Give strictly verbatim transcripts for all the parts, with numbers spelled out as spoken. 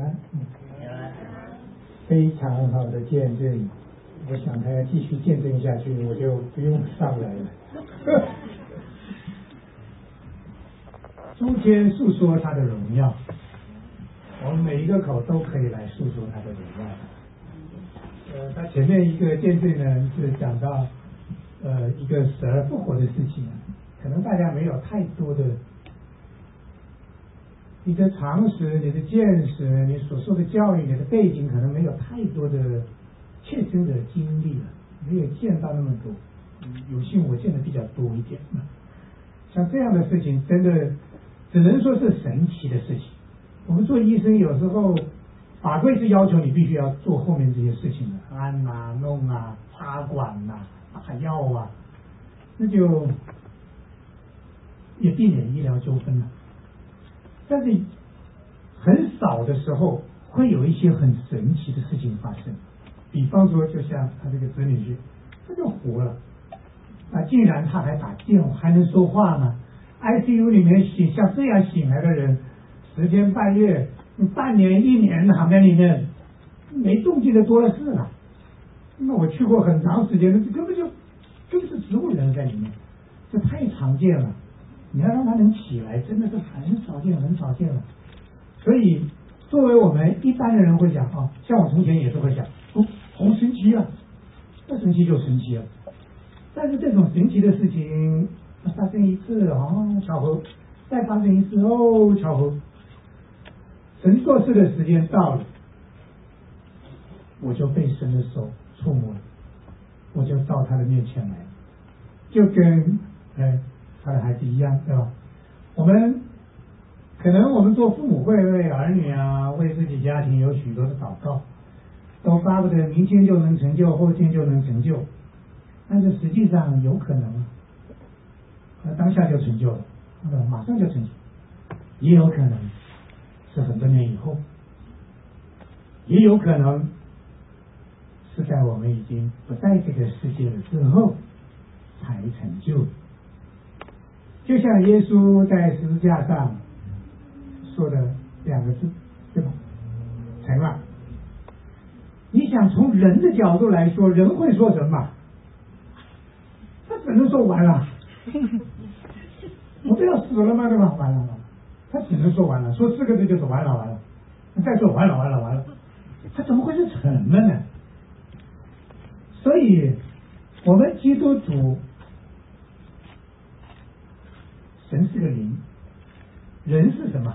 安，非常好的见证。我想他要继续见证下去，我就不用上来了。诸天诉说他的荣耀，我们每一个口都可以来诉说他的荣耀。呃，他前面一个见证呢是讲到呃一个死而复活的事情，可能大家没有太多的你的常识、你的见识、你所受的教育、你的背景，可能没有太多的切身的经历了，没有见到那么多。有幸我见的比较多一点。像这样的事情，真的只能说是神奇的事情。我们做医生有时候法规是要求你必须要做后面这些事情的，安啊、弄啊、插管啊、打药啊，那就也避免医疗纠纷了。但是很少的时候会有一些很神奇的事情发生，比方说就像他这个子女婿，他就活了，啊，竟然他还打电话，还能说话呢。I C U 里面醒像这样醒来的人，十天半月、半年、一年躺在里面没动静的多了是了。那我去过很长时间，根本就根本是植物人在里面，这太常见了。你要让他能起来，真的是很少见很少见了。所以作为我们一般的人会讲啊，像我从前也是会讲，哦，好神奇啊，那神奇就神奇了。但是这种神奇的事情发生一次哦，巧合；再发生一次哦，巧合。神做事的时间到了，我就被神的手触摸了，我就到他的面前来，就跟哎他的孩子一样，对吧？我们可能我们做父母会为儿女啊，为自己家庭有许多的祷告，都巴不得明天就能成就，后天就能成就。但是实际上有可能啊，当下就成就了，马上就成就，也有可能是很多年以后，也有可能是在我们已经不在这个世界了之后才成就。就像耶稣在十字架上说的两个字，对吧？成了。你想从人的角度来说，人会说什么？他只能说完了，我不要死了吗？对吧？完了完了，他只能说完了，说四个字就是完了完了，再说完了完了完了，他怎么会是成了呢？所以我们基督徒，神是个灵，人是什么？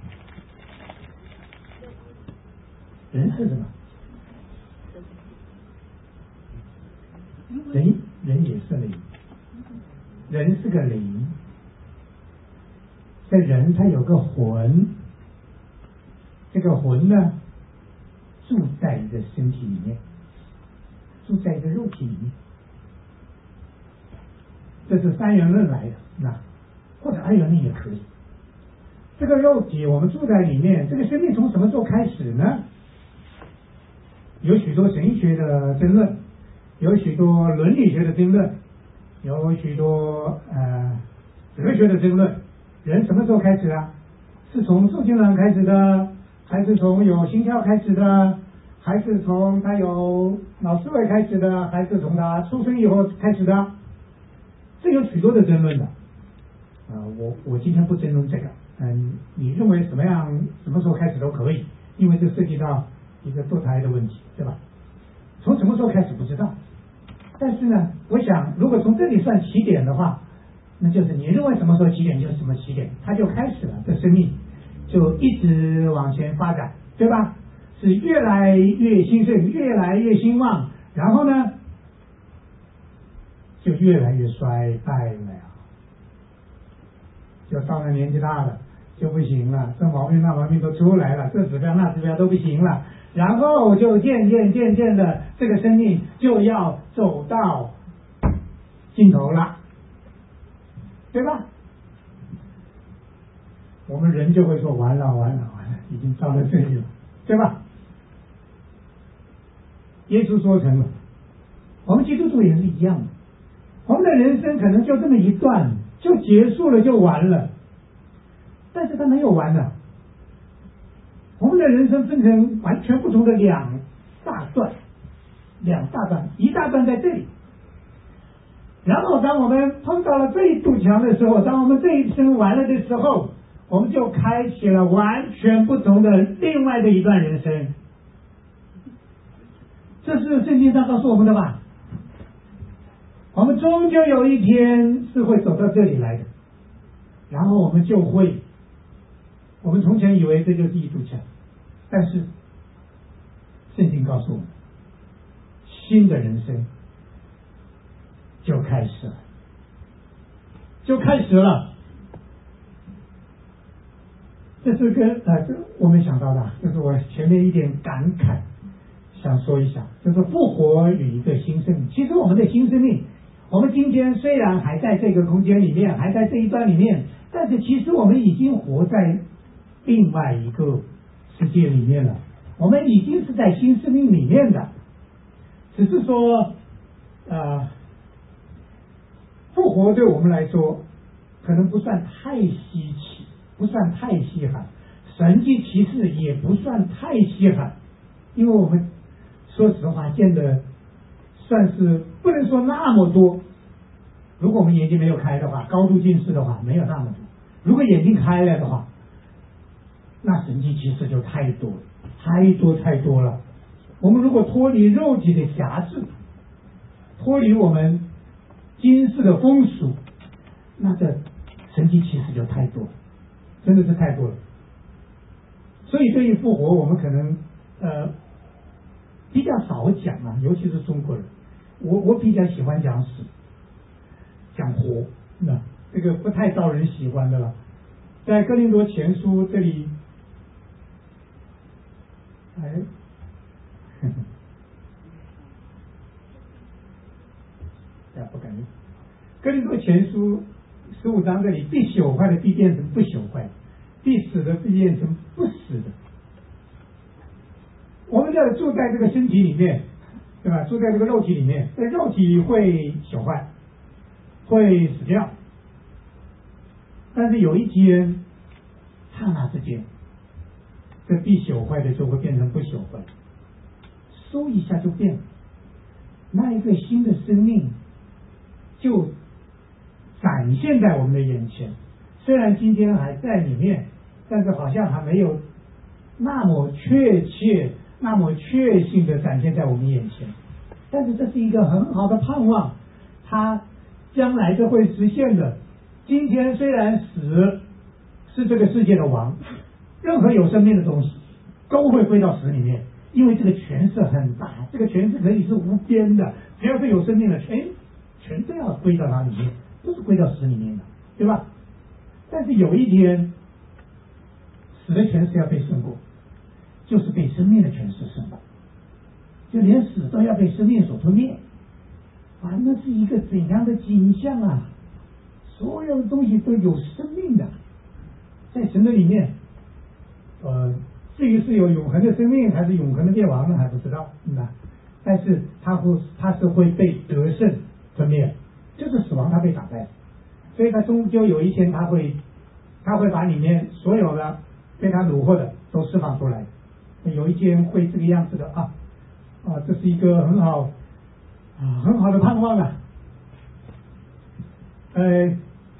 人是什么？人人也是灵，人是个灵。这人他有个魂，这个魂呢住在一个身体里面，住在一个肉体里面，这是三元论来的，那或者二元论也可以。这个肉体我们住在里面，这个生命从什么时候开始呢？有许多神学的争论，有许多伦理学的争论，有许多呃哲学的争论。人什么时候开始啊？是从受精卵开始的，还是从有心跳开始的，还是从他有脑思维开始的，还是从他出生以后开始的？这有许多的争论的。啊、呃，我我今天不争论这个。嗯，你认为什么样什么时候开始都可以，因为这涉及到一个堕胎的问题，对吧？从什么时候开始不知道，但是呢，我想如果从这里算起点的话，那就是你认为什么时候起点就是什么起点，它就开始了，这生命就一直往前发展，对吧？是越来越兴盛，越来越兴旺，然后呢，就越来越衰败了，就到了年纪大了就不行了，这毛病那毛病都出来了，这指标那指标都不行了，然后就渐渐渐渐的，这个生命就要走到尽头了，对吧？我们人就会说完了完了完了，已经到了这里了，对吧？耶稣说成了，我们基督徒也是一样的，我们的人生可能就这么一段就结束了，就完了，但是他没有完了， 我们的人生分成完全不同的两大段，两大段，一大段在这里。然后当我们碰到了这一堵墙的时候，当我们这一生完了的时候，我们就开启了完全不同的另外的一段人生。这是圣经上告诉我们的吧？我们终究有一天是会走到这里来的，然后我们就会，我们从前以为这就是一堵墙，但是圣经告诉我们，新的人生就开始了，就开始了。这是跟呃，这我没想到的，这是我前面一点感慨，想说一下，就是复活与一个新生命。其实我们的新生命，我们今天虽然还在这个空间里面，还在这一段里面，但是其实我们已经活在另外一个世界里面了。我们已经是在新生命里面的，只是说，呃，复活对我们来说可能不算太稀奇，不算太稀罕，神迹奇事也不算太稀罕，因为我们说实话见的算是不能说那么多。如果我们眼睛没有开的话，高度近视的话，没有那么多。如果眼睛开了的话，那神迹奇事就太多太多太多了。我们如果脱离肉体的辖制，脱离我们今世的风俗，那这神迹奇事就太多，真的是太多了。所以对于复活，我们可能呃比较少讲啊，尤其是中国人。我我比较喜欢讲死，讲活，那这个不太招人喜欢的了。在哥林多前书这里，哎，呵呵哎，不敢用。哥林多前书十五章这里，必朽坏的必变成不朽坏的，必死的必变成不死的。我们要住在这个身体里面，对吧？住在这个肉体里面，这肉体会朽坏，会死掉，但是有一天，刹那之间，这必朽坏的就会变成不朽坏，嗖一下就变了。那一个新的生命就展现在我们的眼前，虽然今天还在里面，但是好像还没有那么确切、那么确信的展现在我们眼前。但是这是一个很好的盼望，它将来就会实现的。今天虽然死是这个世界的王，任何有生命的东西都会归到死里面，因为这个权势很大，这个权势可以是无边的，只要是有生命的，全全都要归到它里面，都是归到死里面的，对吧？但是有一天，死的权势要被胜过，就是被生命的权势胜过，就连死都要被生命所吞灭。啊，那是一个怎样的景象啊！所有的东西都有生命的，在神的里面，呃，至于是有永恒的生命还是永恒的灭亡呢，还不知道，是吧？但是它会，它是会被得胜吞灭，就是死亡它被打败，所以它终究有一天，它会，它会把里面所有的被它虏获的都释放出来，有一天会这个样子的啊啊，这是一个很好啊很好的盼望啊，呃。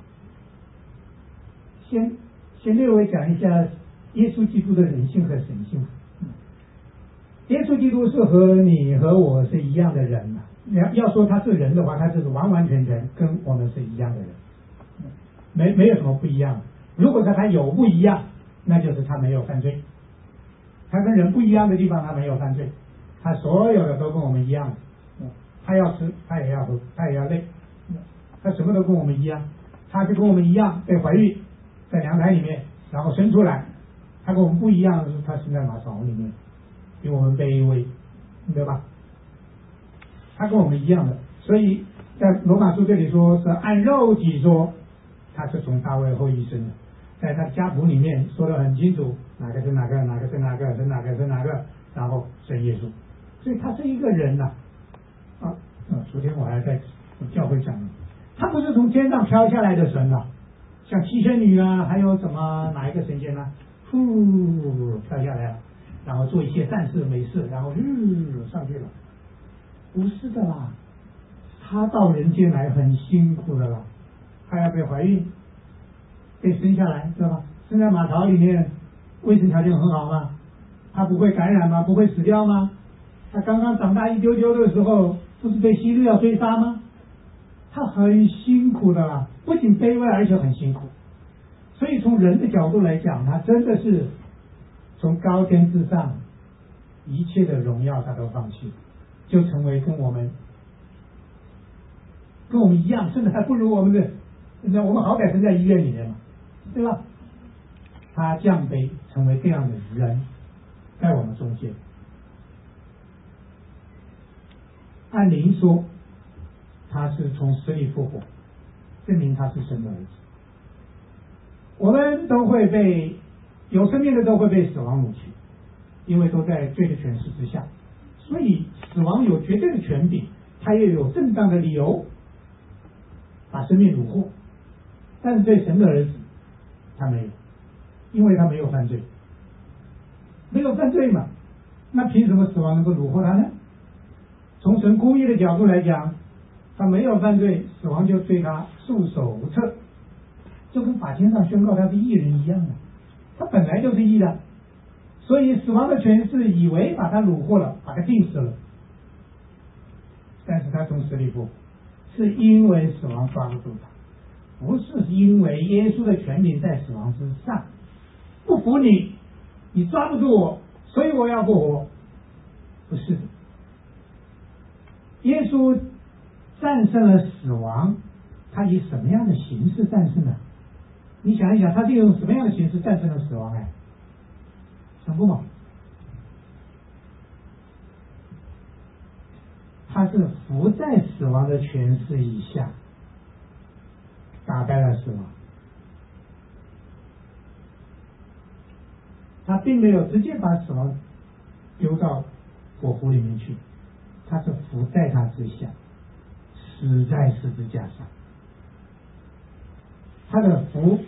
先先略微讲一下耶稣基督的人性和神性。耶稣基督是和你和我是一样的人嘛？要要说他是人的话，他就是完完全全跟我们是一样的人，没没有什么不一样。如果说他有不一样，那就是他没有犯罪。他跟人不一样的地方，他没有犯罪，他所有的都跟我们一样。他要吃，他也要喝，他也要累，他什么都跟我们一样。他就跟我们一样被怀孕，在娘胎里面，然后生出来。他跟我们不一样的是，他生在马槽里面，比我们卑微，对吧？他跟我们一样的，所以在罗马书这里说是按肉体说，他是从大卫后裔生的，在他的家谱里面说得很清楚，哪个是哪个，哪个是哪个，是哪个是哪个，然后生耶稣，所以他是一个人呐、啊。啊，昨天我还在教会讲，他不是从天上飘下来的神呐、啊。像七仙女啊，还有什么哪一个神仙呢、啊？ 呼跳下来了，然后做一些善事美事，然后嗯上去了。不是的啦，他到人间来很辛苦的啦，他要被怀孕，被生下来，知道吧？生在马槽里面，卫生条件很好吗？他不会感染吗？不会死掉吗？他刚刚长大一丢丢的时候，不是被希律要追杀吗？他很辛苦的啦，不仅卑微，而且很辛苦。所以从人的角度来讲，他真的是从高天之上一切的荣耀他都放弃，就成为跟我们跟我们一样，甚至还不如我们的。那我们好歹是在医院里面嘛，对吧？他降卑成为这样的人，在我们中间。按灵说，他是从死里复活，证明他是神的儿子。我们都会被有生命的都会被死亡掳去，因为都在罪的权势之下，所以死亡有绝对的权柄，他也有正当的理由把生命掳获。但是对神的儿子，他没有，因为他没有犯罪，没有犯罪嘛，那凭什么死亡能够掳获他呢？从神公义的角度来讲，他没有犯罪，死亡就对他束手无策，就跟法庭上宣告他是义人一样的，他本来就是义的，所以死亡的权势以为把他掳获了，把他定死了，但是他从死里复活，是因为死亡抓不住他，不是因为耶稣的权柄在死亡之上，不服你，你抓不住我，所以我要复活，不是的。耶稣战胜了死亡，他以什么样的形式战胜呢？你想一想，他是用什么样的形式战胜了死亡？哎，想不吗？他是伏在死亡的权势以下，打败了死亡。他并没有直接把死亡丢到火湖里面去，他是伏在他之下，死在十字架上。他的伏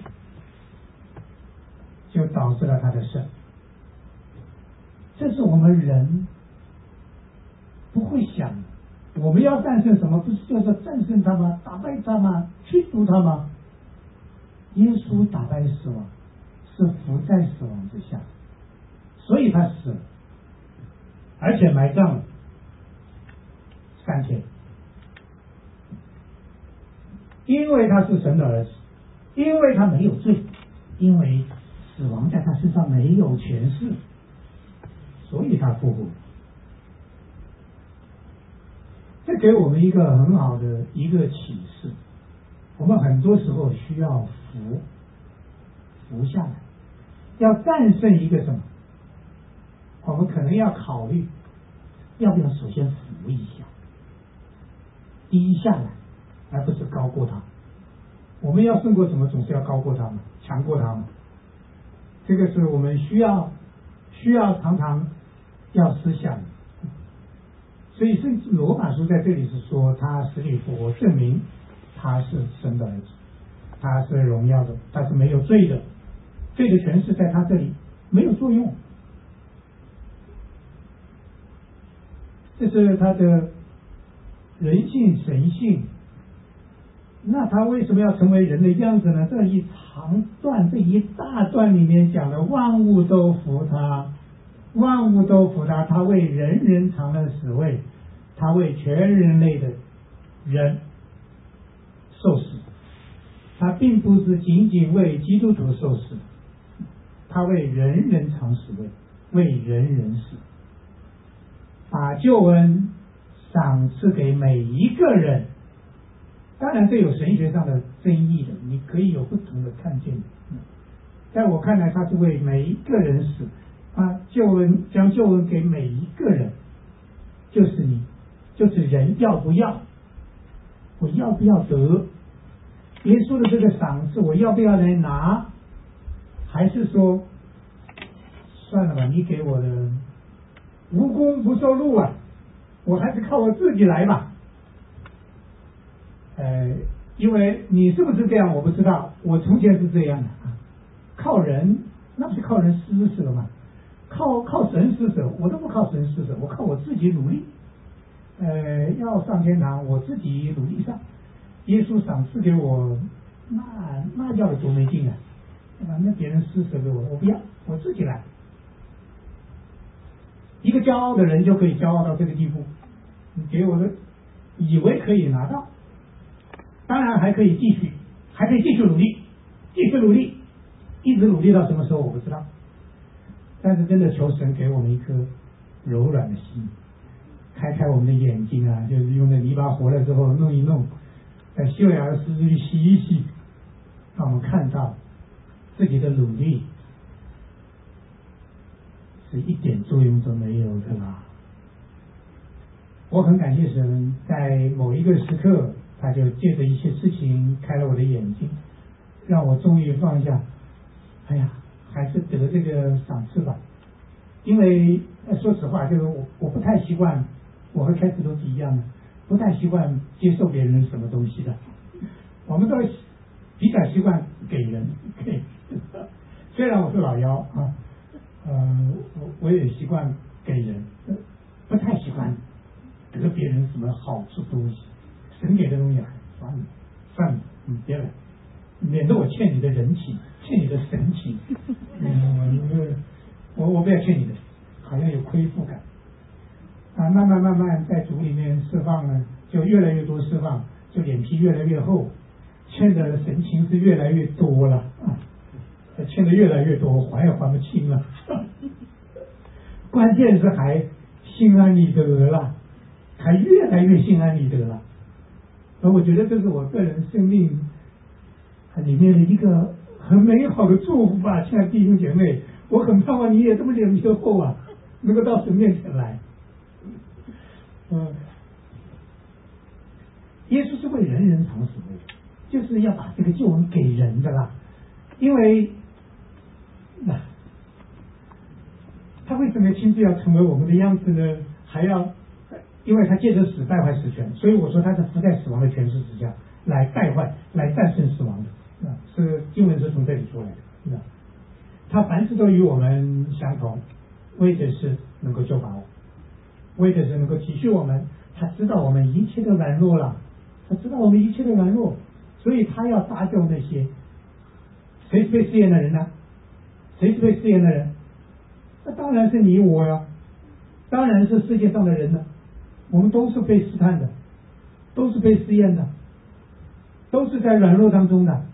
就导致了他的胜，这是我们人不会想的。我们要战胜什么？不是就是战胜他吗？打败他吗？驱逐他吗？耶稣打败死亡，是伏在死亡之下，所以他死了，而且埋葬了三天，因为他是神的儿子，因为他没有罪，因为死亡在他身上没有权势，所以他复活。这给我们一个很好的一个启示，我们很多时候需要服服下来，要战胜一个什么，我们可能要考虑要不要首先服一下，低下来，而不是高过他。我们要胜过什么，总是要高过他们，强过他们。这个是我们需要需要常常要思想的。所以圣经罗马书在这里是说，他死里复活，证明他是神的儿子，他是荣耀的，他是没有罪的，罪的权势在他这里没有作用。这是他的人性神性。那他为什么要成为人的样子呢？这一长段这一大段里面讲的万物都服他，万物都服他，他为人人尝了死味，他为全人类的人受死。他并不是仅仅为基督徒受死，他为人人尝死味，为人人死，把救恩赏赐给每一个人。当然这有神学上的争议的，你可以有不同的看见的。在我看来，他是为每一个人死，啊，救恩将救恩给每一个人，就是你，就是人要不要，我要不要得耶稣的这个赏赐，我要不要来拿，还是说算了吧，你给我的无功不受禄啊，我还是靠我自己来吧。呃，因为你是不是这样我不知道，我从前是这样的啊，靠人那不是靠人施舍吗？靠靠神施舍，我都不靠神施舍，我靠我自己努力。呃，要上天堂，我自己努力上。耶稣赏赐给我，那那要的多没劲啊！啊，那别人施舍给我，我不要，我自己来。一个骄傲的人就可以骄傲到这个地步，你给我的以为可以拿到，当然还可以继续，还可以继续努力，继续努力，一直努力到什么时候我不知道。但是真的求神给我们一颗柔软的心，开开我们的眼睛啊，就是用那泥巴和了之后弄一弄，在秀雅的石子里洗一洗，让我们看到自己的努力是一点作用都没有的啦。我很感谢神，在某一个时刻，他就借着一些事情开了我的眼睛，让我终于放下。哎呀，还是得这个赏赐吧。因为说实话，就是我我不太习惯，我和开始都是一样的，不太习惯接受别人什么东西的。我们都比较习惯给人给，虽然我是老幺啊，呃，我我也习惯给人，不太习惯得别人什么好处东西。神给的东西，算了算了，你别来，免得我欠你的人情，欠你的神情。嗯，我我不要欠你的，好像有亏负感啊。慢慢慢慢在主里面释放呢，就越来越多释放，就脸皮越来越厚，欠的神情是越来越多了啊，欠的越来越多，还也还不清了。关键是还心安理得了，还越来越心安理得了。而我觉得这是我个人生命里面的一个很美好的祝福吧，亲爱的弟兄姐妹，我很盼望你也这么脸皮厚啊，能够到神面前来。嗯，耶稣是为人人常死的，就是要把这个救恩给人的啦。因为那他为什么亲自要成为我们的样子呢？还要因为他借着死败坏死权，所以我说他是伏在死亡的权势之下来败坏，来战胜死亡的。啊，是经文是从这里出来的。啊，他凡事都与我们相同，为的是能够救拔我，为的是能够体恤我们。他知道我们一切的软弱了，他知道我们一切的软弱，所以他要搭救那些谁是被试验的人呢？谁是被试验的人？那当然是你我呀，当然是世界上的人呢。我们都是被试探的，都是被试验的，都是在软弱当中的。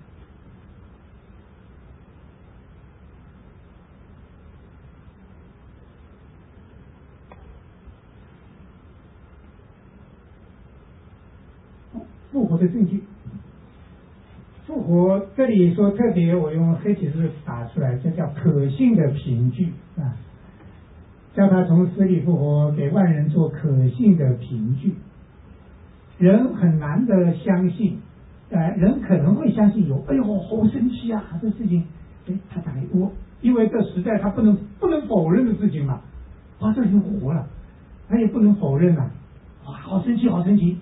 复活的证据，复活这里说特别，我用黑体字打出来，这叫可信的凭据啊，叫他从死里复活，给万人做可信的凭据。人很难的相信，呃，人可能会相信有，哎呦，好神奇啊，这事情，哎，他打给我，因为这实在他不能不能否认的事情嘛，啊，这已经活了，他也不能否认啊，哇，好神奇，好神奇。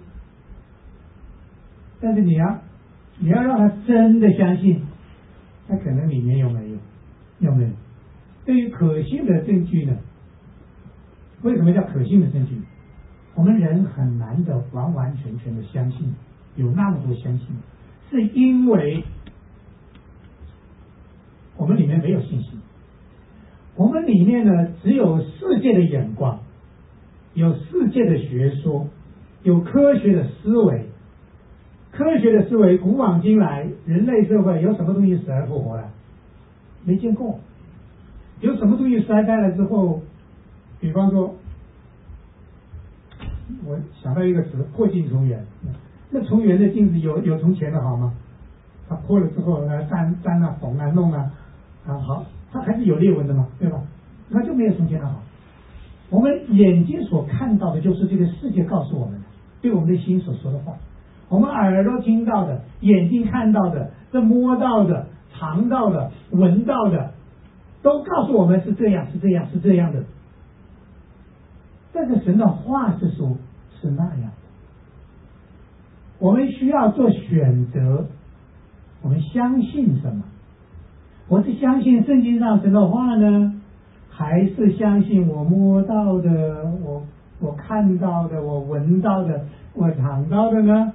但是你要你要让他真的相信，他可能里面有没有，有没有？对于可信的证据呢？为什么叫可信的证据？我们人很难的完完全全的相信，有那么多相信，是因为我们里面没有信心。我们里面呢，只有世界的眼光，有世界的学说，有科学的思维。科学的思维，古往今来，人类社会有什么东西死而复活了？没见过。有什么东西衰败了之后，比方说，我想到一个词，破镜重圆。那重圆的镜子有有从前的好吗？它破了之后呢，粘粘啊、缝啊、弄啊，啊好，它还是有裂纹的嘛，对吧？那就没有从前的好。我们眼睛所看到的，就是这个世界告诉我们的，对我们的心所说的话。我们耳朵听到的，眼睛看到的，这摸到的，尝到的，闻到的，都告诉我们是这样，是这样，是这样的。但是神的话是说，是那样的。我们需要做选择，我们相信什么？ 我是相信圣经上神的话呢，还是相信我摸到的，我我看到的，我闻到的，我尝到的呢？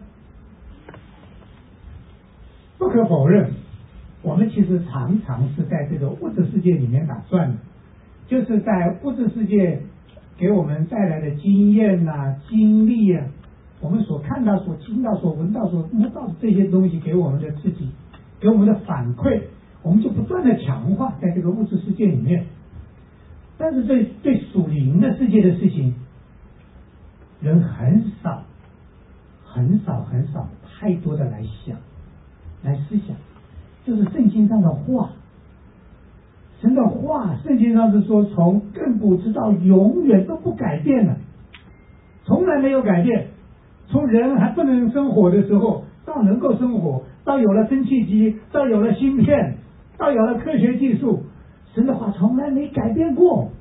不可否认，我们其实常常是在这个物质世界里面打转的，就是在物质世界给我们带来的经验啊、经历啊，我们所看到、所听到、所闻到、所摸到的这些东西给我们的自己，给我们的反馈，我们就不断的强化在这个物质世界里面。但是对对属灵的世界的事情，人很少、很少、很少太多的来想、来思想，就是圣经上的话。神的话，圣经上是说，从亘古直到永远都不改变了，从来没有改变。从人还不能生活的时候，到能够生活，到有了蒸汽机，到有了芯片，到有了科学技术，神的话从来没改变过。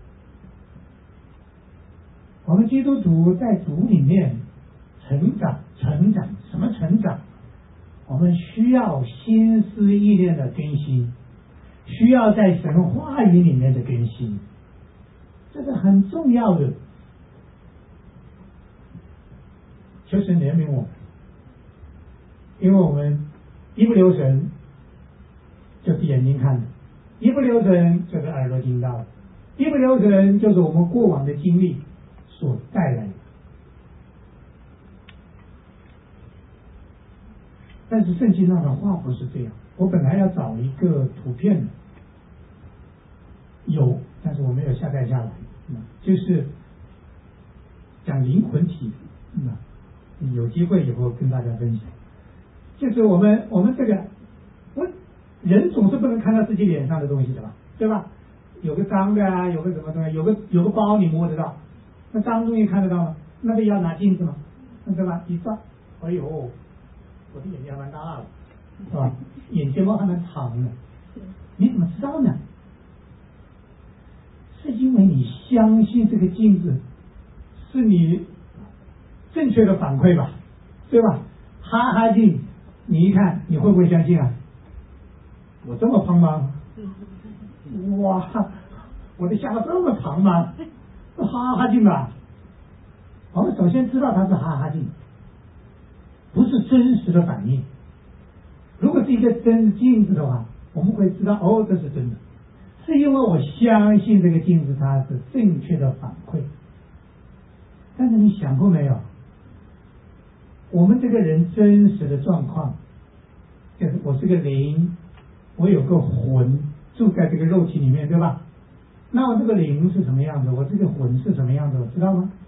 我们基督徒在主里面成长，成长什么成长？我们需要心思意念的更新，需要在神话语里面的更新，这是很重要的。求神怜悯我们，因为我们一不留神就是眼睛看的，一不留神就是耳朵听到的，一不留神就是我们过往的经历所带来的。但是圣经上的话不是这样，我本来要找一个图片的，有，但是我没有下载下来，嗯、就是讲灵魂体，嗯、有机会以后跟大家分享。就是我们我们这个，我人总是不能看到自己脸上的东西的吧，对吧？有个脏的啊，有个什么东西，有个有个包你摸得到，那脏东西看得到吗？那得要拿镜子嘛，对吧？一照，哎呦，我的眼睛还蛮大的，是吧？眼睫毛还蛮长的，你怎么知道呢？是因为你相信这个镜子是你正确的反馈吧，对吧？哈哈镜，你一看你会不会相信啊？我这么胖吗？哇，我的下巴这么长吗？是哈哈镜吧？我们首先知道它是哈哈镜，不是真实的反应。如果是一个真镜子的话，我们会知道哦，这是真的，是因为我相信这个镜子它是正确的反馈。但是你想过没有，我们这个人真实的状况，就是我是个灵，我有个魂住在这个肉体里面，对吧？那我这个灵是什么样子？我这个魂是什么样子？我知道吗？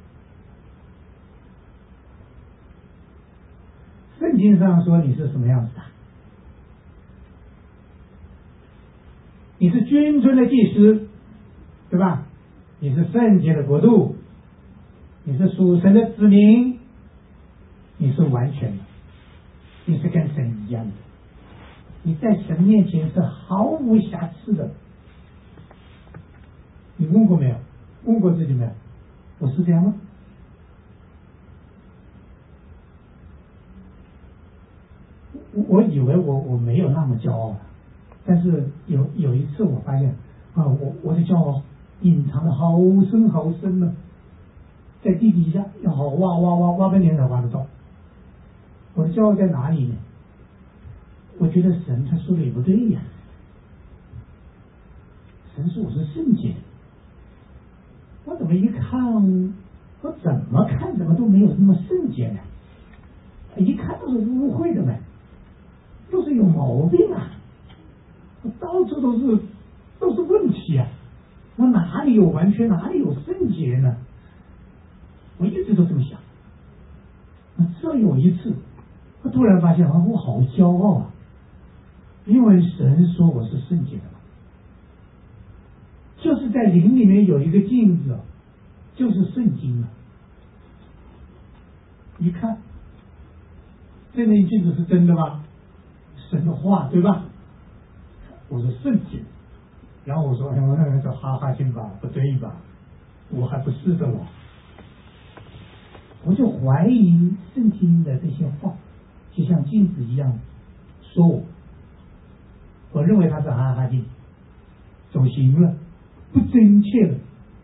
圣经上说你是什么样子的？你是君尊的祭司，对吧？你是圣洁的国度，你是属神的子民，你是完全的，你是跟神一样的，你在神面前是毫无瑕疵的。你问过没有？问过自己没有？我是这样吗？我我以为我我没有那么骄傲，但是有有一次我发现啊，我我的骄傲隐藏的好深好深呢，在地底下要好挖挖挖挖半天才挖得到。我的骄傲在哪里呢？我觉得神他说的也不对呀，神说我是圣洁，我怎么一看，我怎么看怎么都没有那么圣洁呢？一看都是污秽的嘛，都是有毛病啊，到处都是都是问题啊，我哪里有完全，哪里有圣洁呢？我一直都这么想。直到有一次，我突然发现啊，我好骄傲啊，因为神说我是圣洁的嘛，就是在灵里面有一个镜子，就是圣经啊。一看，这面镜子是真的吗？神的话，对吧？我说圣洁，然后我说，哎，我那个叫哈哈镜吧，不对吧？我还不是的了。我就怀疑圣经的这些话，就像镜子一样说我。 我认为他是哈哈镜，走形了，不真切了。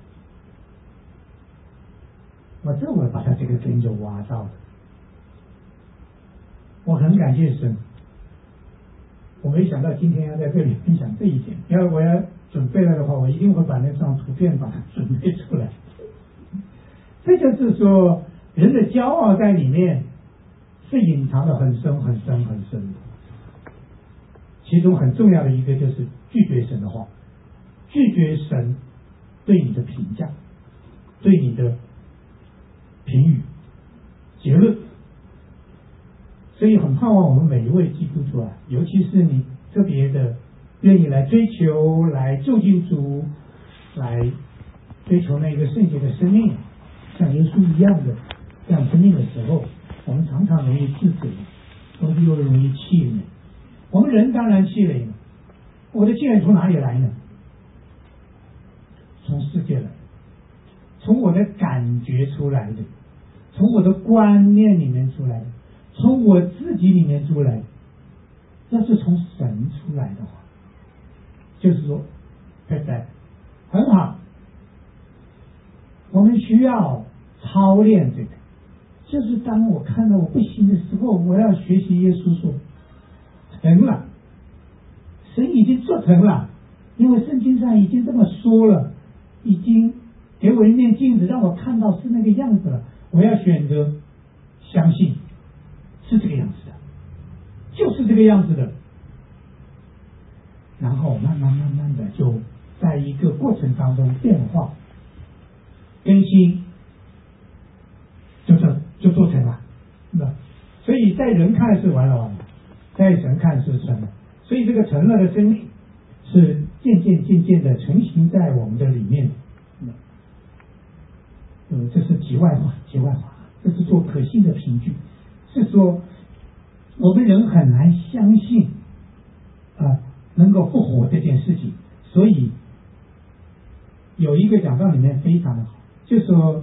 我这我把他这个根就挖到了。我很感谢神，我没想到今天要在这里分享这一点。要我要准备了的话，我一定会把那张图片把它准备出来。这就是说，人的骄傲在里面是隐藏的很深很深很深的。其中很重要的一个就是拒绝神的话，拒绝神对你的评价，对你的评语、结论。所以很盼望我们每一位基督徒啊，尤其是你特别的愿意来追求、来就近主、来追求那个圣洁的生命，像耶稣一样的这样生命的时候，我们常常容易自责，我们又容易气馁。我们人当然气馁了，我的气馁从哪里来呢？从世界来，从我的感觉出来的，从我的观念里面出来的，从我自己里面出来的。要是从神出来的话，就是说 perfect 很好，我们需要操练这个。就是当我看到我不行的时候，我要学习耶稣说成了，神已经做成了，因为圣经上已经这么说了，已经给我一面镜子让我看到是那个样子了，我要选择相信是这个样子的，就是这个样子的。然后慢慢慢慢的就在一个过程当中变化更新，就这就做成了。那所以在人看是完了完了，在神看是成了。所以这个成了的生命是渐渐渐渐的成型在我们的里面。嗯，这是题外话，题外话，这是做可信的凭据，是说我们人很难相信啊、呃、能够复活这件事情。所以有一个讲道里面非常的好，就说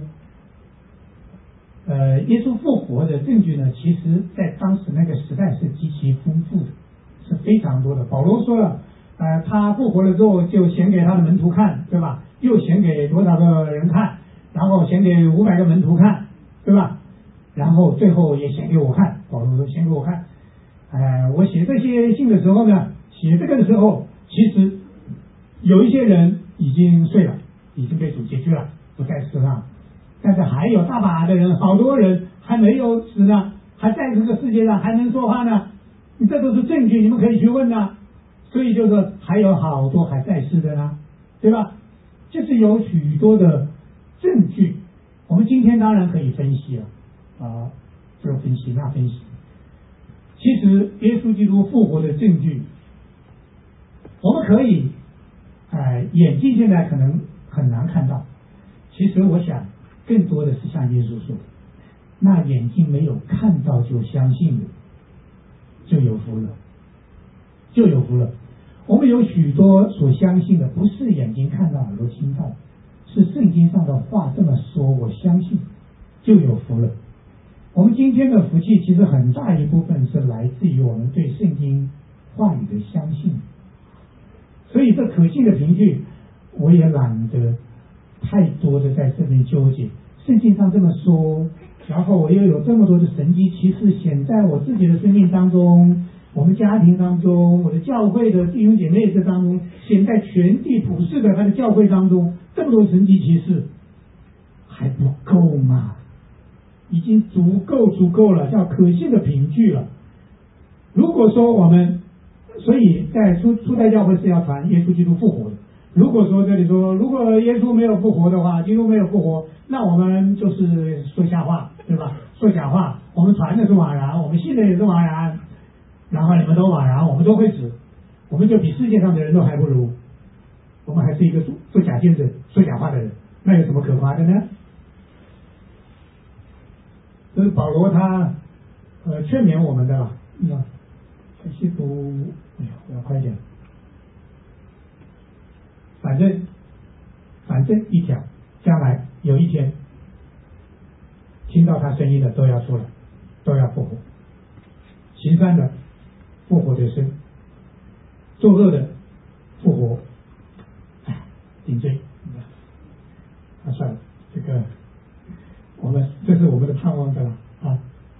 呃耶稣复活的证据呢，其实在当时那个时代是极其丰富的，是非常多的。保罗说了，呃，他复活了之后就显给他的门徒看，对吧？又显给多少个人看，然后显给五百个门徒看，对吧？然后最后也显给我看。保罗说显给我看。呃，我写这些信的时候呢，写这个的时候，其实有一些人已经睡了，已经被主解决了，不在世上。但是还有大把的人，好多人还没有死呢，还在这个世界上还能说话呢。这都是证据，你们可以去问呐。所以就是说还有好多还在世的呢，对吧？就是有许多的证据，我们今天当然可以分析了啊，这个分析那分析。其实耶稣基督复活的证据，我们可以，呃，眼睛现在可能很难看到。其实我想，更多的是像耶稣说的，那眼睛没有看到就相信的，就有福了，就有福了。我们有许多所相信的，不是眼睛看到耳朵听到，是圣经上的话这么说，我相信就有福了。我们今天的福气其实很大一部分是来自于我们对圣经话语的相信，所以这可信的凭据我也懒得太多的在这边纠结。圣经上这么说，然后我又有这么多的神迹奇事显在我自己的生命当中，我们家庭当中，我的教会的弟兄姐妹这当中，显在全地普世的他的教会当中，这么多神迹奇事还不够吗？已经足够足够了，叫可信的凭据了。如果说我们，所以在初初代教会是要传耶稣基督复活的。如果说这里说，如果耶稣没有复活的话，基督没有复活，那我们就是说瞎话，对吧？说假话，我们传的是枉然，我们信的也是枉然，然后你们都枉然，我们都会死，我们就比世界上的人都还不如，我们还是一个做做假见证、说假话的人，那有什么可夸的呢？这是保罗他呃劝勉我们的了，啊，西读，哎呀，我要快一点。反正反正一条，将来有一天听到他声音的都要出来，都要复活。行善的复活的生， 作恶的复活，哎，顶罪。啊，算了，这个我们这是我们的盼望的了啊。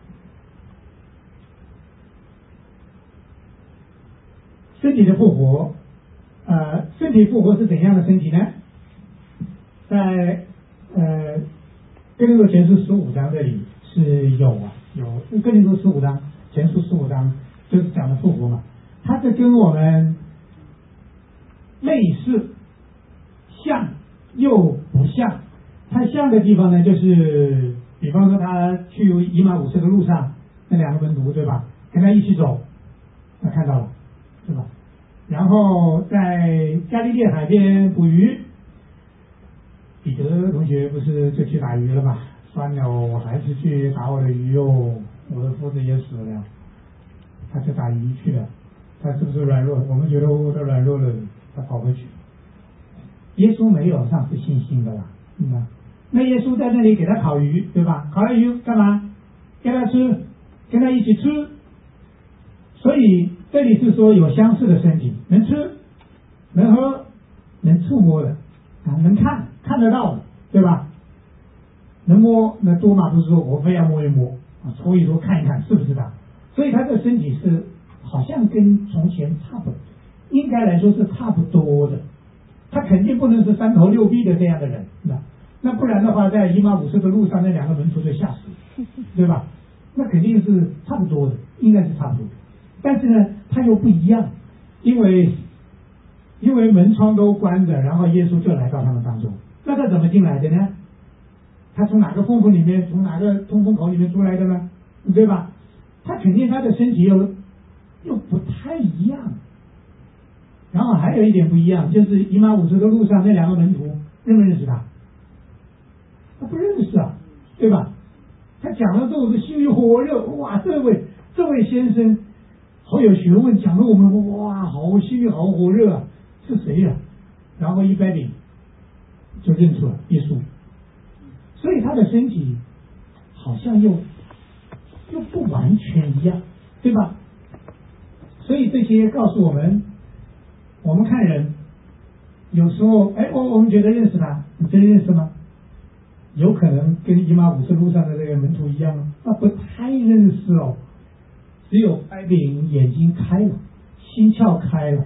身体的复活，呃，身体复活是怎样的身体呢？在呃哥林多前书十五章这里是有啊，有哥林多十五章前书十五章就是讲的复活嘛，它是跟我们类似，像又不像。它像的地方呢，就是比方说他去以马五斯的路上，那两个门徒对吧，跟他一起走，他看到了，对吧？然后在加利利海边捕鱼，彼得同学不是就去打鱼了嘛？算了，我还是去打我的鱼哦，我的夫子也死了，他去打鱼去了。他是不是软弱？我们觉得我都软弱了，他跑回去。耶稣没有丧失信心的啦，嗯，那耶稣在那里给他烤鱼，对吧？烤了鱼干嘛？给他吃，跟他一起吃。所以这里是说有相似的身体，能吃、能喝、能触摸的啊，能看看得到的，对吧？能摸，那多嘛不是说我非要摸一摸啊，所以说看一看是不是他？所以他的身体是好像跟从前差不多，应该来说是差不多的。他肯定不能是三头六臂的这样的人，那那不然的话，在以马五斯的路上，那两个门徒就吓死，对吧？那肯定是差不多的，应该是差不多。但是呢，他又不一样，因为因为门窗都关着，然后耶稣就来到他们当中。那他怎么进来的呢？他从哪个缝缝里面，从哪个通风口里面出来的呢？对吧？他肯定他的身体又又不太一样。然后还有一点不一样，就是以马五斯的路上那两个门徒认不认识他？他不认识啊，对吧？他讲了之后是心里火热，哇，这位这位先生好有学问，讲的我们哇，好心里好火热啊，是谁呀、啊？然后一掰脸就认出了耶稣，所以他的身体好像又又不完全一样，对吧？所以这些告诉我们，我们看人有时候，哎，我我们觉得认识他，你真认识吗？有可能跟以马五斯路上的这个门徒一样吗？那不太认识哦，只有掰饼眼睛开了，心窍开了，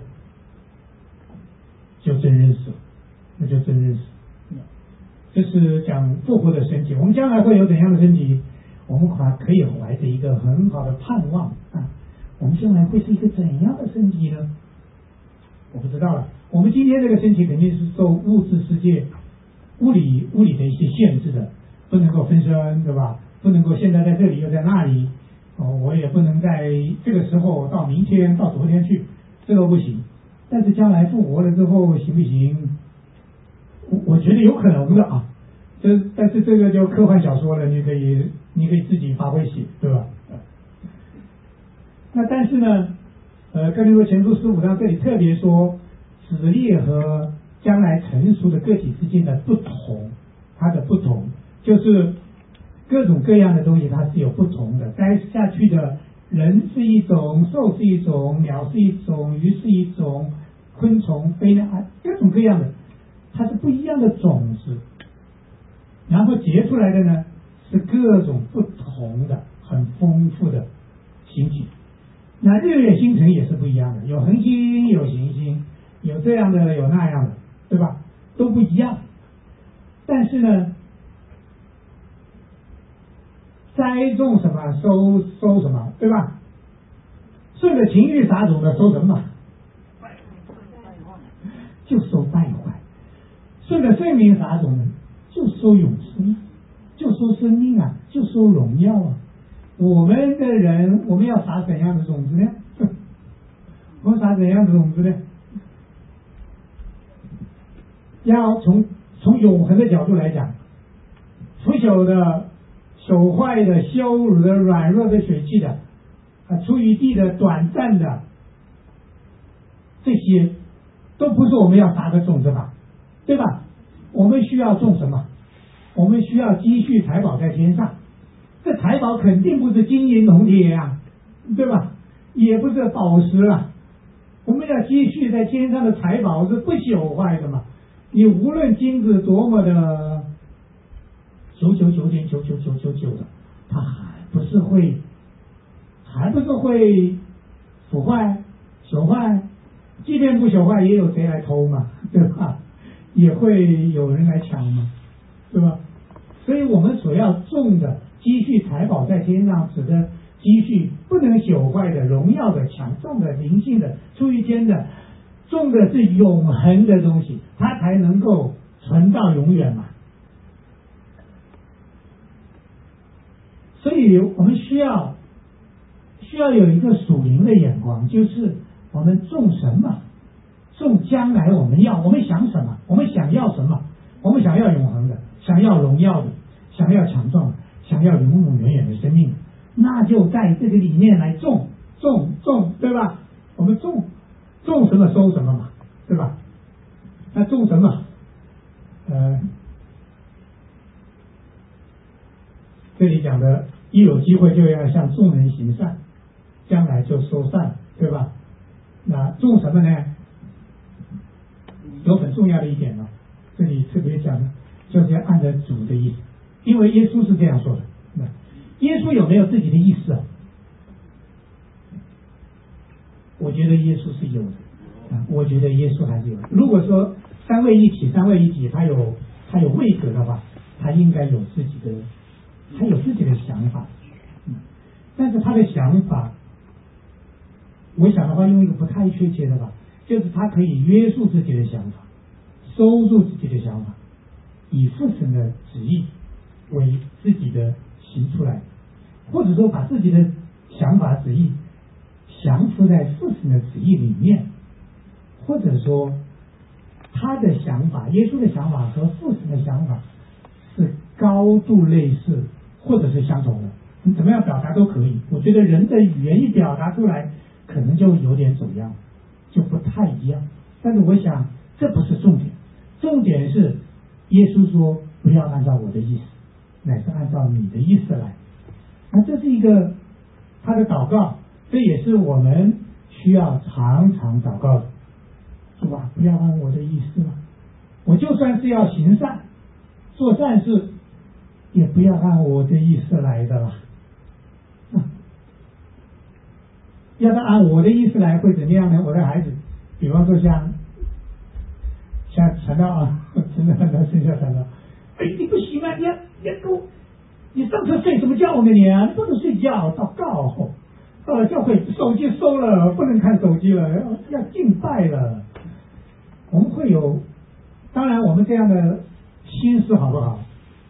就真认识了，那就真认识。这是讲复活的身体，我们将来会有怎样的身体？我们还可以怀着一个很好的盼望啊！我们将来会是一个怎样的身体呢？我不知道了。我们今天这个身体肯定是受物质世界、物理物理的一些限制的，不能够分身，对吧？不能够现在在这里又在那里，哦，我也不能在这个时候到明天到昨天去，这个不行。但是将来复活了之后行不行？我我觉得有可能的啊。这但是这个就科幻小说了，你可以你可以自己发挥写，对吧？那但是呢，呃，哥林多前书十五章这里特别说，子列和将来成熟的个体之间的不同，它的不同就是各种各样的东西它是有不同的。待下去的人是一种，兽是一种，鸟是一种，鱼是一种，昆虫、飞呢，各种各样的，它是不一样的种子。然后结出来的呢是各种不同的很丰富的星体。那日月星辰也是不一样的，有恒星有行星，有这样的有那样的，对吧？都不一样。但是呢，栽种什么收收什么，对吧？顺着情欲撒种的收什么？就收败坏。顺着圣灵撒种的就收永生，就收生命啊，就收荣耀啊。我们的人，我们要撒怎样的种子呢？我们撒怎样的种子呢？要从从永恒的角度来讲，腐朽的、朽坏的、羞辱的、软弱的、血气的啊，出于地的、短暂的，这些都不是我们要撒的种子吧？对吧？我们需要种什么？我们需要积蓄财宝在天上。这财宝肯定不是金银铜铁啊，对吧？也不是宝石了， 我们要积蓄在天上的财宝是不朽坏的嘛。你无论金子多么的九九九点九九九九九的，它还不是会，还不是会腐坏、朽坏。即便不朽坏，也有谁来偷嘛，对吧？也会有人来抢嘛，对吧？所以我们所要种的积蓄财宝在天上，指的积蓄不能朽坏的、荣耀的、强壮的、灵性的、出于天的，种的是永恒的东西，它才能够存到永远嘛。所以我们需要需要有一个属灵的眼光，就是我们种什么，种将来我们要，我们想什么，我们想要什么，我们想要永恒的，想要荣耀的，想要强壮的，想要永永远远的生命，那就在这个里面来种种种，对吧？我们种种什么收什么嘛，对吧？那种什么？呃，这里讲的，一有机会就要向众人行善，将来就收善，对吧？那种什么呢？有很重要的一点呢，这里特别讲的，就是要按照主的意思，因为耶稣是这样说的。那耶稣有没有自己的意思啊？我觉得耶稣是有的，啊，我觉得耶稣还是有的。如果说三位一体，三位一体，他有他有位格的话，他应该有自己的，他有自己的想法。嗯，但是他的想法，我想的话用一个不太确切的吧，就是他可以约束自己的想法，收住自己的想法，以父神的旨意为自己的行出来，或者说把自己的想法旨意降服在父神的旨意里面，或者说他的想法，耶稣的想法和父神的想法是高度类似或者是相同的，你怎么样表达都可以。我觉得人的语言一表达出来，可能就有点走样，就不太一样。但是我想这不是重点，重点是耶稣说不要按照我的意思，乃是按照你的意思来。那这是一个他的祷告，这也是我们需要常常祷告的。主啊，不要按我的意思了，我就算是要行善做善事，也不要按我的意思来的了。啊，要是按我的意思来会怎么样呢？我的孩子，比方说像像传道啊，真的很多生肖传道，哎，你不行啊，你要你要给我，你上车睡什么觉呢你啊？你不能睡觉，祷告。到了教会，手机收了，不能看手机了，要要敬拜了。我们会有，当然我们这样的心思好不好？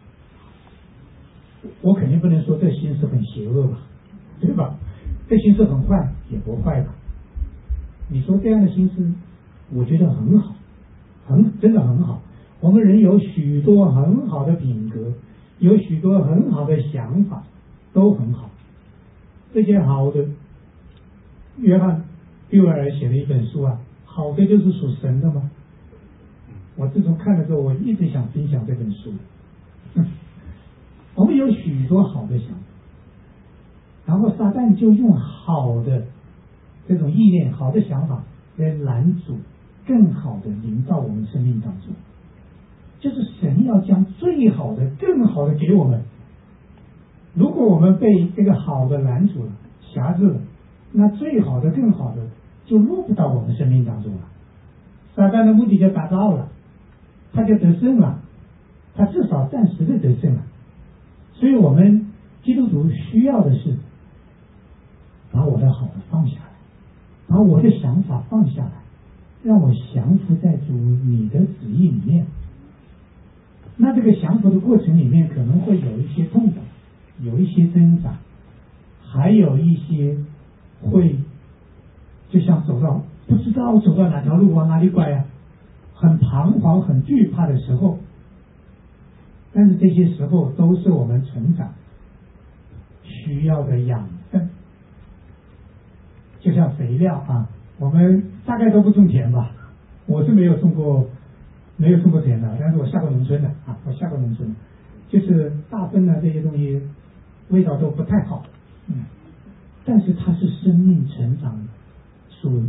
我肯定不能说这心思很邪恶吧，对吧？这心思很坏也不坏吧？你说这样的心思，我觉得很好，很真的很好。我们人有许多很好的品格，有许多很好的想法，都很好。这些好的，约翰毕尔尔写了一本书啊，好的就是属神的吗？我自从看了之后，我一直想分享这本书。嗯，我们有许多好的想法，然后撒旦就用好的这种意念、好的想法来拦阻更好的临到我们生命当中。就是神要将最好的、更好的给我们。如果我们被这个好的拦阻了、辖制了，那最好的、更好的就落不到我们生命当中了。撒旦的目的就达到了，他就得胜了，他至少暂时的得胜了。所以我们基督徒需要的是把我的好的放下来，把我的想法放下来，让我降服在主你的旨意里面。那这个降服的过程里面可能会有一些痛苦，有一些挣扎，还有一些会就像走到不知道走到哪条路往哪里拐啊，很彷徨很惧怕的时候。但是这些时候都是我们成长需要的养分，就像肥料啊，我们大概都不种田吧，我是没有种过没有种过田的，但是我下过农村的啊，我下过农村的，就是大粪啊这些东西味道都不太好，嗯，但是它是生命成长所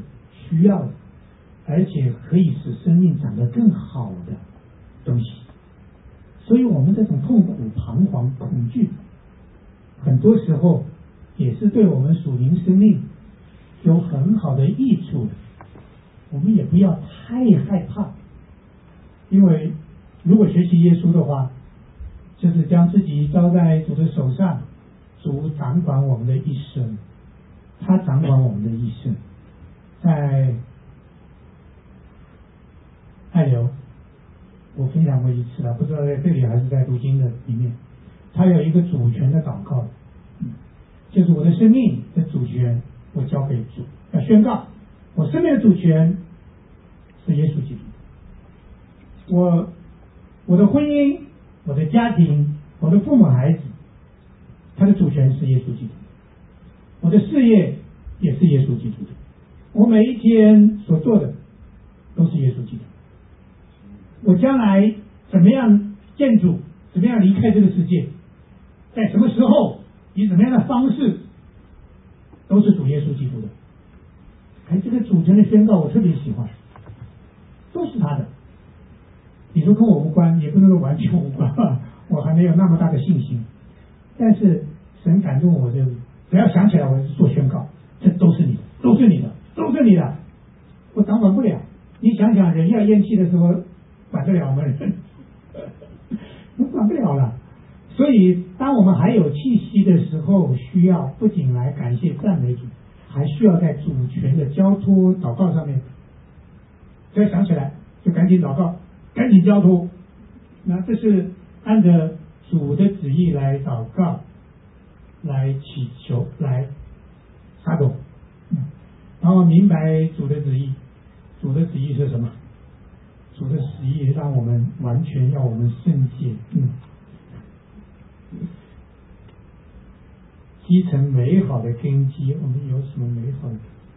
需要的，而且可以使生命长得更好的东西。所以我们这种痛苦、彷徨、恐惧，很多时候也是对我们属灵生命有很好的益处的。我们也不要太害怕，因为如果学习耶稣的话，就是将自己交在主的手上，主掌管我们的一生，他掌管我们的一生。在爱流，我分享过一次了，不知道在这里还是在读经的里面，他有一个主权的祷告，就是我的生命的主权我交给主，要宣告我生命的主权是耶稣基督，我我的婚姻、我的家庭、我的父母孩子，他的主权是耶稣基督，我的事业也是耶稣基督的，我每一天所做的都是耶稣基督，我将来怎么样见主，怎么样离开这个世界，在什么时候以怎么样的方式，都是主耶稣基督的。哎，这个主权的宣告我特别喜欢，都是他的。你说跟我无关，也不能说完全无关，我还没有那么大的信心。但是神感动我，就只要想起来，我就做宣告，这都是你的，都是你的，都是你的，我掌管不了。你想想，人要咽气的时候，管得了我们人？我管不了了。所以，当我们还有气息的时候，需要不仅来感谢赞美主，还需要在主权的交托祷告上面，只要想起来就赶紧祷告，赶紧交托。那这是按着主的旨意来祷告，来祈求，来撒种，然后明白主的旨意。主的旨意是什么？主的旨意让我们完全要我们圣洁，嗯，积成美好的根基。我们有什么美好的？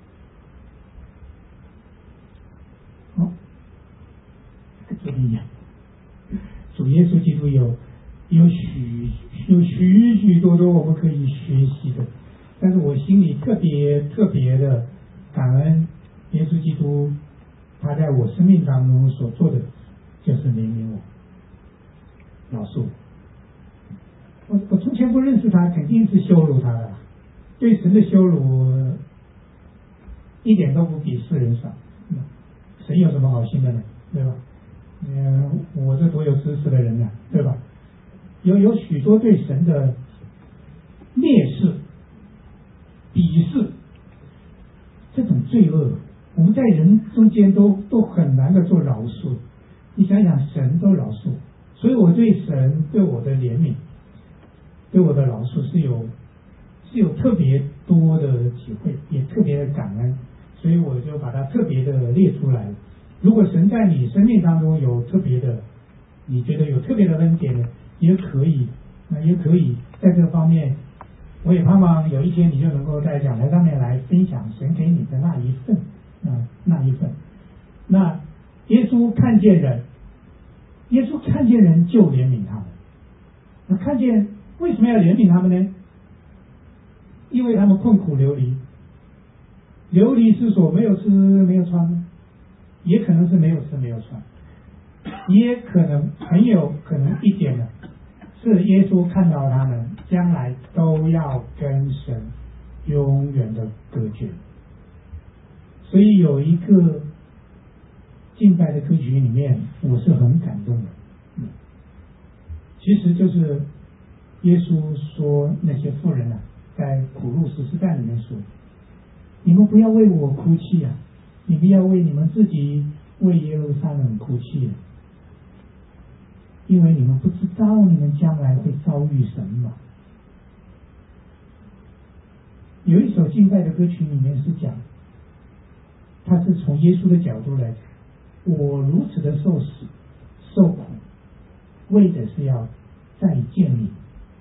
哦，这里呀，主耶稣基督有有许有许许多多我们可以学习的，但是我心里特别特别的感恩耶稣基督。他在我生命当中所做的，就是怜悯我、饶恕我。我我从前不认识他，肯定是羞辱他的，对神的羞辱一点都不比世人少。神有什么好心的呢？对吧？嗯，我这多有知识的人呢，对吧？有有许多对神的蔑视、鄙视，这种罪恶。我们在人中间都都很难的做饶恕，你想想，神都饶恕，所以我对神对我的怜悯，对我的饶恕是有是有特别多的体会，也特别的感恩，所以我就把它特别的列出来。如果神在你生命当中有特别的，你觉得有特别的恩典呢，也可以，那也可以在这方面，我也盼望有一天你就能够在讲台上面来分享神给你的那一份。嗯，那一份，那耶稣看见人，耶稣看见人就怜悯他们。那看见为什么要怜悯他们呢？因为他们困苦流离，流离失所，没有吃没有穿，也可能是没有吃没有穿，也可能很有可能一点的是耶稣看到他们将来都要跟神永远的隔绝。所以有一个敬拜的歌曲里面，我是很感动的。嗯，其实就是耶稣说那些妇人啊，在苦路十字架里面说：“你们不要为我哭泣啊，你们要为你们自己为耶路撒冷哭泣啊，因为你们不知道你们将来会遭遇什么。”有一首敬拜的歌曲里面是讲，他是从耶稣的角度来讲，我如此的受死受苦，为的是要再见你，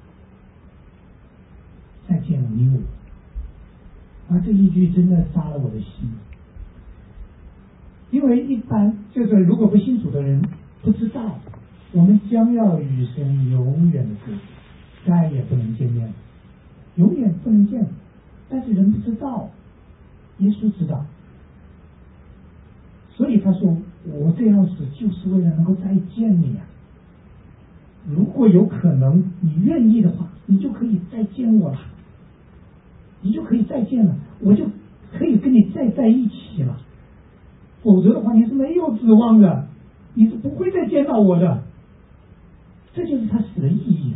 再见你我。啊，这一句真的杀了我的心，因为一般就是如果不信主的人不知道，我们将要与神永远的隔绝，再也不能见面了，永远不能见。但是人不知道，耶稣知道。 所以他说我这样死就是为了能够再见你啊，如果有可能你愿意的话，你就可以再见我了，你就可以再见了，我就可以跟你再在一起了，否则的话你是没有指望的，你是不会再见到我的。这就是他死的意义。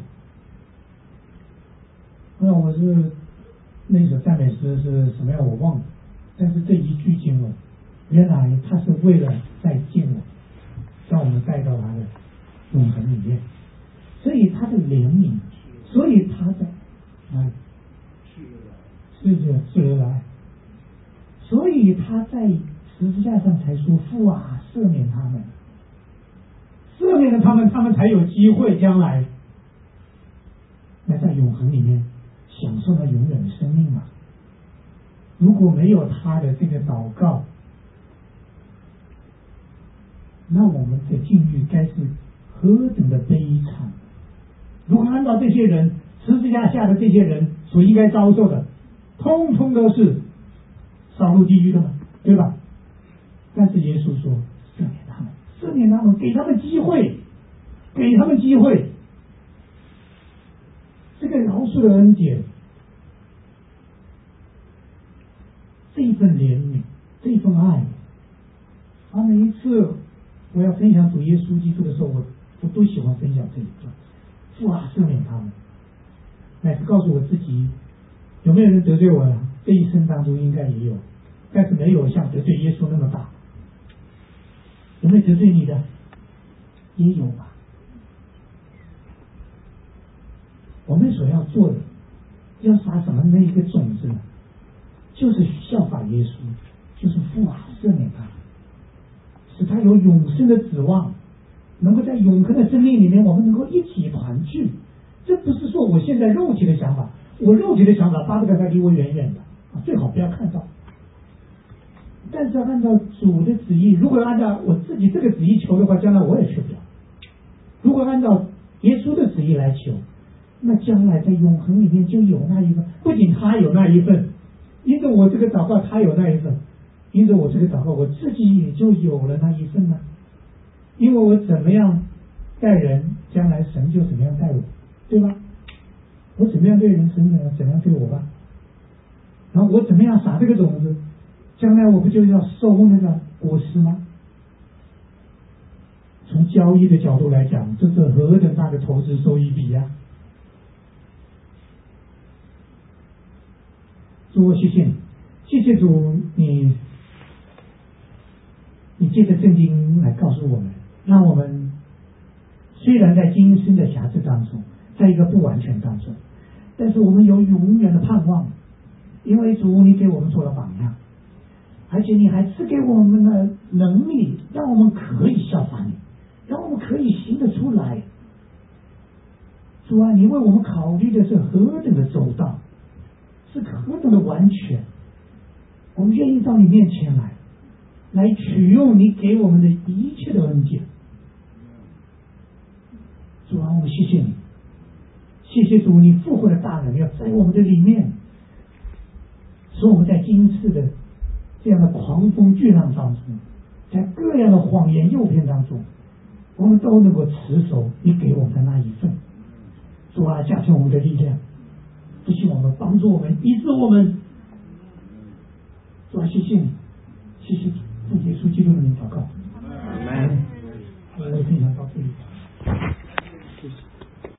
那我是那首赞美诗是什么样我忘了，但是这一句经文原来他是为了再见我，让我们带到他的永恒里面，所以他的怜悯，所以他的啊是的是的，所以他在十字架上才说父啊赦免他们，赦免了他们，他们才有机会将来那在永恒里面享受到永远的生命嘛。如果没有他的这个祷告，那我们的境遇该是何等的悲惨。如果按照这些人十字架下的这些人所应该遭受的，通通都是烧入地狱的嘛，对吧？但是耶稣说赦免他们，赦免他们，给他们机会，给他们机会。这个饶恕的恩典，这一份怜悯，这一份爱，啊，每一次我要分享主耶稣基督的时候，我我都喜欢分享这一段。父啊，赦免他们，乃是告诉我自己，有没有人得罪我了？这一生当中应该也有，但是没有像得罪耶稣那么大。有没有得罪你的？也有吧。我们所要做的，要撒什么那一个种子呢？就是效法耶稣，就是父啊，赦免他，使他有永生的指望，能够在永恒的生命里面，我们能够一起团聚。这不是说我现在肉体的想法，我肉体的想法巴不得他离我远远的啊，最好不要看到。但是要按照主的旨意，如果按照我自己这个旨意求的话，将来我也去不了。如果按照耶稣的旨意来求，那将来在永恒里面就有那一份，不仅他有那一份，因着我这个祷告他有那一份，因着我这个祷告我自己也就有了那一份呢。因为我怎么样待人，将来神就怎么样待我，对吧？我怎么样对人，神怎么样对我吧。然后我怎么样撒这个种子，将来我不就要收那个果实吗？从交易的角度来讲，这是何等大的投资收益比呀、啊！主，我谢谢你，谢谢主，你你借着圣经来告诉我们，让我们虽然在今生的瑕疵当中，在一个不完全当中，但是我们有永远的盼望，因为主你给我们做了榜样，而且你还赐给我们的能力，让我们可以效法你，让我们可以行得出来。主啊，你为我们考虑的是何等的周到，是何等的完全，我们愿意到你面前来，来取用你给我们的一切的恩典。主啊，我们谢谢你，谢谢主，你复活的大能要在我们的里面，使我们在今世的这样的狂风巨浪当中，在各样的谎言诱骗当中，我们都能够持守你给我们的那一份。主啊，加强我们的力量，不希望我们帮助我们，医治我们。主啊，谢谢你，谢谢主，奉耶稣基督的名祷告。阿门。我分享到这里。